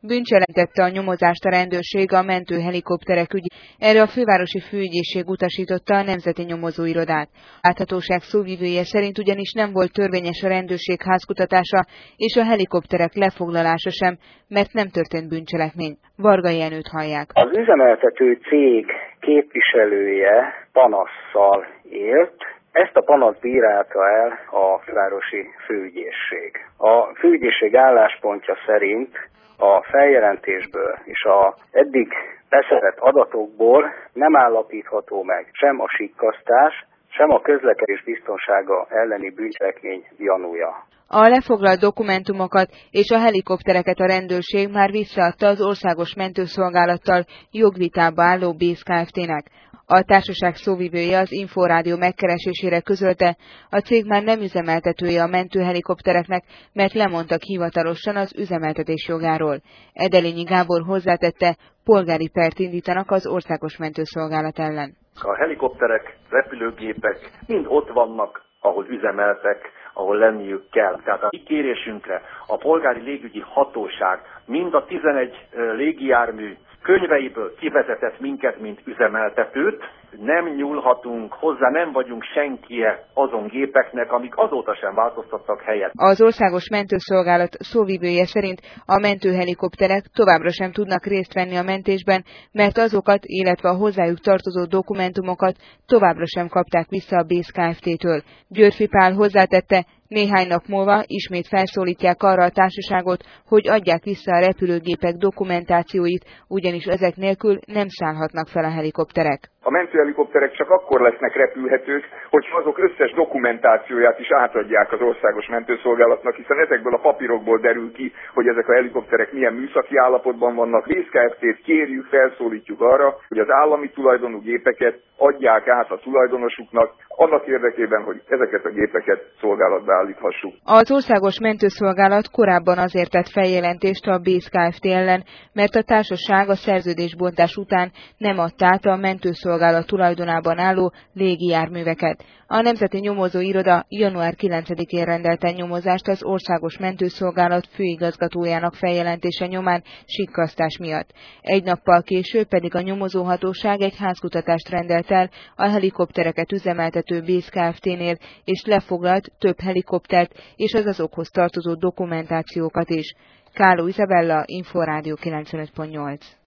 Bűncselekményre a nyomozást a rendőrség a mentőhelikopterek ügy. Erre a fővárosi főügyészség utasította a Nemzeti Nyomozóirodát. A láthatóság szóvivője szerint ugyanis nem volt törvényes a rendőrség házkutatása és a helikopterek lefoglalása sem, mert nem történt bűncselekmény. Vargai Jenőt hallják. Az üzemeltető cég képviselője panasszal élt. Ezt a panaszt bírálta el a fővárosi főügyészség. A főügyészség álláspontja szerint a feljelentésből és az eddig beszedett adatokból nem állapítható meg sem a sikkasztás, sem a közlekedés biztonsága elleni bűncselekmény gyanúja. A lefoglalt dokumentumokat és a helikoptereket a rendőrség már visszaadta az Országos Mentőszolgálattal jogvitába álló BÉSZ Kft-nek. A társaság szóvivője az Inforádió megkeresésére közölte, a cég már nem üzemeltetője a mentőhelikoptereknek, mert lemondtak hivatalosan az üzemeltetés jogáról. Edelényi Gábor hozzátette, polgári pert indítanak az Országos Mentőszolgálat ellen. A helikopterek, repülőgépek mind ott vannak, ahol üzemeltek, ahol lenniük kell. Tehát a kérésünkre a polgári légügyi hatóság mind a 11 légijármű könyveiből kivezetett minket, mint üzemeltetőt, nem nyúlhatunk hozzá, nem vagyunk senkie azon gépeknek, amik azóta sem változtattak helyet. Az Országos Mentőszolgálat szóvivője szerint a mentőhelikopterek továbbra sem tudnak részt venni a mentésben, mert azokat, illetve a hozzájuk tartozó dokumentumokat továbbra sem kapták vissza a BÉSZ Kft-től. Györfi Pál hozzátette, néhány nap múlva ismét felszólítják arra a társaságot, hogy adják vissza a repülőgépek dokumentációit, ugyanis ezek nélkül nem szállhatnak fel a helikopterek. A mentőhelikopterek csak akkor lesznek repülhetők, hogyha azok összes dokumentációját is átadják az Országos Mentőszolgálatnak, hiszen ezekből a papírokból derül ki, hogy ezek a helikopterek milyen műszaki állapotban vannak. BÉSZ Kft-t kérjük, felszólítjuk arra, hogy az állami tulajdonú gépeket adják át a tulajdonosuknak, annak érdekében, hogy ezeket a gépeket szolgálatba állíthassuk. Az Országos Mentőszolgálat korábban azért tett feljelentést a BÉSZ Kft. Ellen, mert a társaság a szerződésbontás után nem adta át a mentőszolgálat tulajdonában álló légijárműveket. A Nemzeti Nyomozóiroda január 9-én rendelte nyomozást az Országos Mentőszolgálat főigazgatójának feljelentése nyomán sikkasztás miatt. Egy nappal később pedig a nyomozóhatóság egy házkutatást rendelt el a helikoptereket üzemeltető BÉSZ Kft-nél, és lefoglalt több helikoptert és az azokhoz tartozó dokumentációkat is. Káló Izabella, Inforádió 95.8.